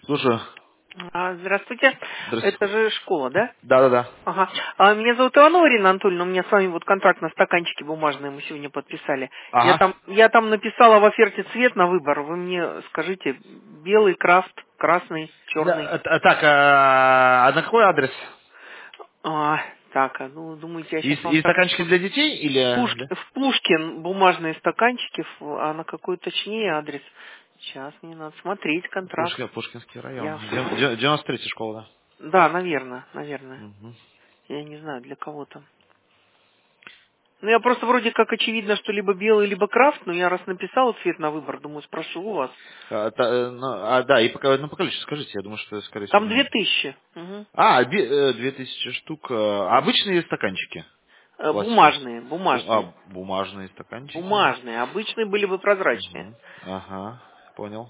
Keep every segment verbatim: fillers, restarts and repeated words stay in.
Слушаю. А, Здравствуйте. Здравствуйте. Это же школа, да? Да-да-да. Ага. А, меня зовут Иванова Ирина Анатольевна. У меня с вами вот контракт на стаканчике бумажные мы сегодня подписали. Я Ага. там, я там написала в оферте цвет на выбор. Вы мне скажите, белый, крафт, красный, черный. Да, э, так, а, а на какой адрес? А, так, а ну, думаете, я И, сейчас вам и так... стаканчики для детей или... Пушки- Да? в Пушкин бумажные стаканчики, ф- а на какой точнее адрес? Сейчас мне надо смотреть контракт. Пушкин, Пушкинский район. Я... Дев- дев- девяносто третья школа, Да, наверное, наверное. да. Угу. Я не знаю, для кого там. Ну, я просто вроде как очевидно, что либо белый, либо крафт, но я раз написала цвет на выбор, думаю, спрошу у вас. А, та- э, ну, а, да, и пока, ну, по количеству скажите, я думаю, что, скорее всего, Там не... две тысячи. Мгм. А, би- э, две тысячи штук. э, Обычные стаканчики Э, пластиковые. Бумажные, Бу- а, бумажные. бумажные стаканчики. Бумажные. Обычные были бы прозрачные. Мгм. Ага, понял.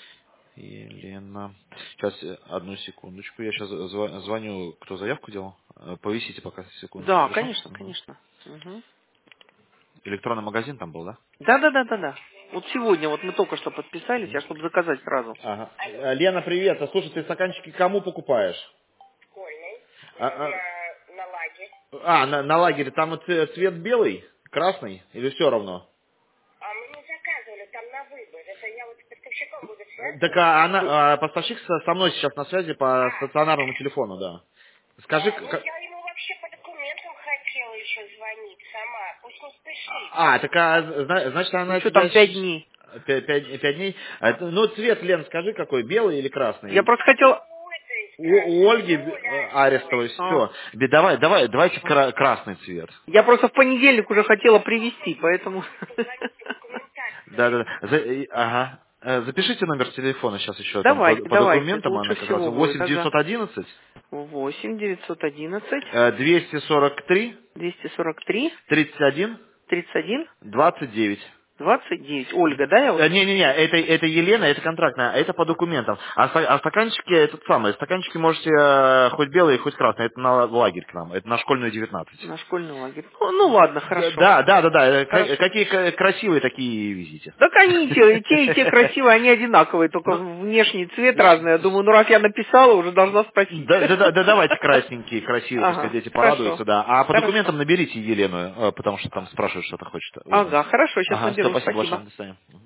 Елена. Сейчас, э, одну секундочку. Я сейчас звоню, кто заявку делал. Э, Повисите пока секундочку, Да, хорошо? конечно, Мгм. конечно. Мгм. Электронный магазин там был, да? Да, да, да, да, да. Вот сегодня, вот мы только что подписались, Мгм. я чтобы заказать сразу. Ага. Э, Лена, привет. А слушай, ты стаканчики кому покупаешь? Школьный, А, э, а, на, на лагерь. а, на, на лагере там вот ц- цвет белый, красный или все равно? А мы не заказывали, там на выбор. Это я вот с поставщиком буду Э, Так связываться. а она, а, поставщик со со мной сейчас на связи по А, стационарному телефону, да. Скажи, а, к- ну к- я ему вообще по документам хотела еще звонить сама. Пусть не спешит. А, так а, зна- значит, Ну она что тебя там, пять щ- дней? пять, пять- пять дней. А это- ну, цвет, Лен, скажи, какой, белый или Я красный? просто хотела... У этой У, у красной, Ольги у б- Оли э, Арестовой. арестовой, а, все. Давай, давай, давайте кра- красный цвет. я просто в понедельник уже хотела привезти, поэтому... Позвонить по документации. Да, да, да. За- и- ага. Э, Запишите номер телефона сейчас еще там по, Давайте, по давайте, документам, лучше она как раз всего будет, восемь ага. девятьсот одиннадцать восемь девятьсот одиннадцать э, двести сорок три двести сорок три тридцать один тридцать один двадцать девять. двадцать девять. Ольга, да, я вот? Э, Не-не-не, это, это Елена, это контрактная, а это по документам. А, ста- а стаканчики, этот самый, стаканчики можете э, хоть белые, хоть красные, это на лагерь к нам, это на школьную девятнадцать. На школьный лагерь. Ну, ну ладно, Да, хорошо. да, да, да, да, э, ка- Хорошо. какие к- красивые такие везите. Так они и те, и те, и те красивые, они одинаковые, только Ну, внешний цвет разный. Я думаю, ну раз я написала, уже должна спросить. да, да, да, да, давайте красненькие, красивые, пускай Ага, дети хорошо. порадуются, да. А по Хорошо. документам наберите Елену, э, потому что там спрашивают, что-то хочет узнать. Ага, хорошо, сейчас Ага, все, наберу, спасибо большое, спасибо. до свидания.